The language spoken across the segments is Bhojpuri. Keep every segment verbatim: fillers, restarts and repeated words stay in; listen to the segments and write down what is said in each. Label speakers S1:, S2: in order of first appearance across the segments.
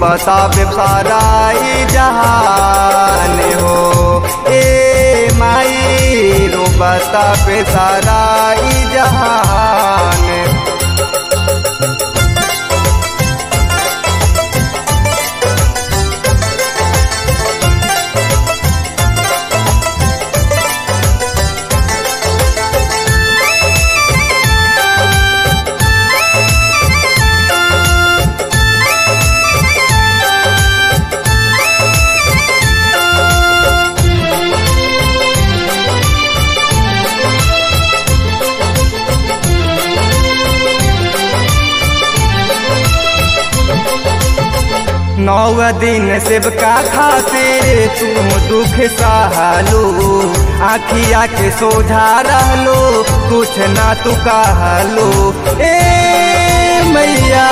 S1: रोबता पे सारा ई जहान हो। ए माई रोबता पे सारा ई जहान। नौ दिन सेवका खातिर तुम दुख सहलो, आखिया के सोझा रहलो, कुछ ना तू कहलो। ए मैया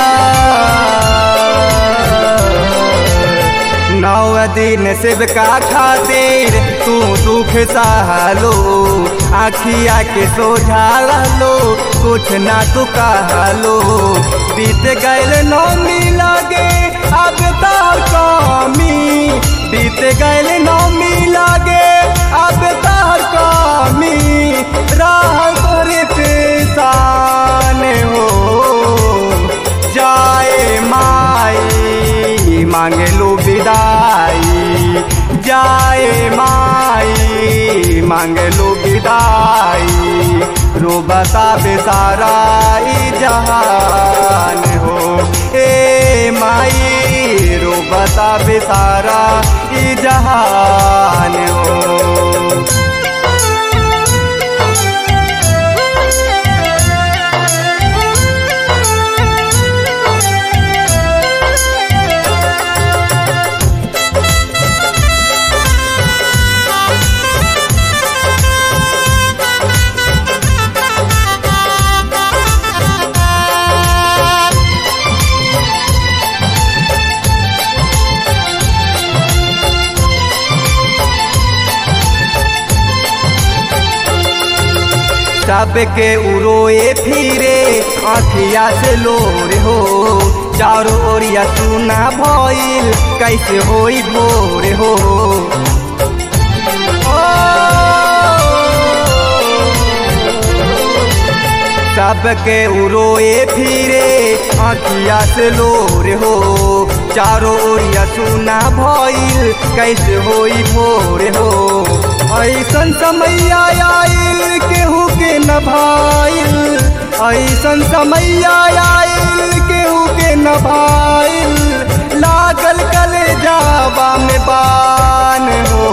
S1: नौ दिन सेवका खातिर तू दुख सहलो, आखिया के सोझा रहलो, कुछ ना तू कहलो। बीत गैल नौमी लागे अब तार कामी, बीत गैल नौमी लागे अब तार कामी। राह तोरे पेशान हो जाए माई मांगे लो विदाई, जाए माई मांगे लो विदाई। रोबता बेसारा ई जहान हो। ए माई रोबता बेसारा ई जहान हो। सबके उरोए फिरे आँखिया से लोर हो, चारों ओरिया सुना भइल कैसे होई भोर हो। सबके उरोए फिरे आँखिया से लोर हो, चारों ओरिया सुना भइल कैसे होई भोर हो। ऐसन समय आइल केहू के न भाइल, ऐसन समय आइल केहू के न भाइल। लागल कलेजावा में बान हो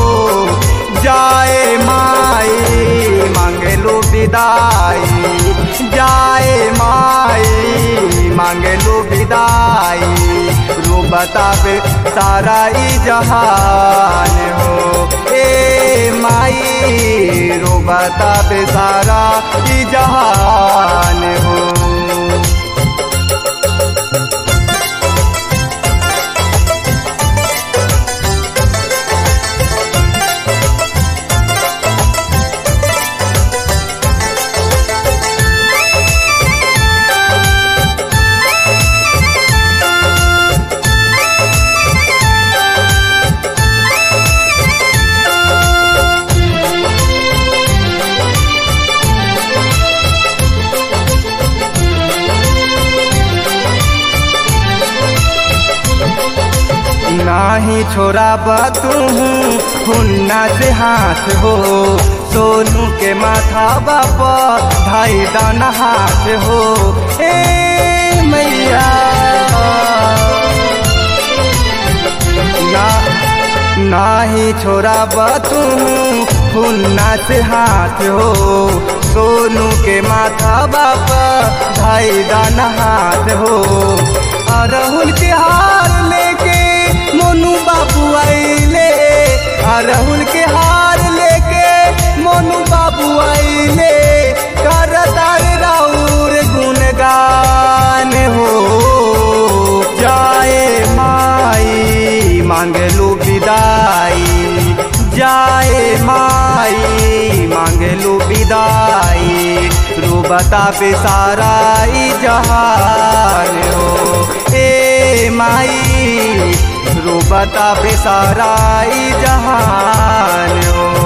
S1: जाए माई मांगे लो विदाई, जाए माई मांगे लो विदाई। रोबता पे सारा ई जहान हो। ए माई रोबता पे सारा ई जहान हो। नाही छोड़ा तू हुन्ना से हाथ हो, सोनू के माथा बापा भाई दाना हाथ हो। ए मैया ना नाही छोड़ा तू हुन्ना से हाथ हो, सोनू के माथा बापा भाई दाना हाथ हो। अरहुल के हार लेके मोनू बाबू आइले, अरहुल के हार लेके मोनू बाबू आइले। करतार राउर गुणगान हो जाए माई मांगे लो विदाई, जाए माई मांगे लो विदाई। रोबता पे सारा ई जहान हो। ए माई बताबे सारा ई जहान हो।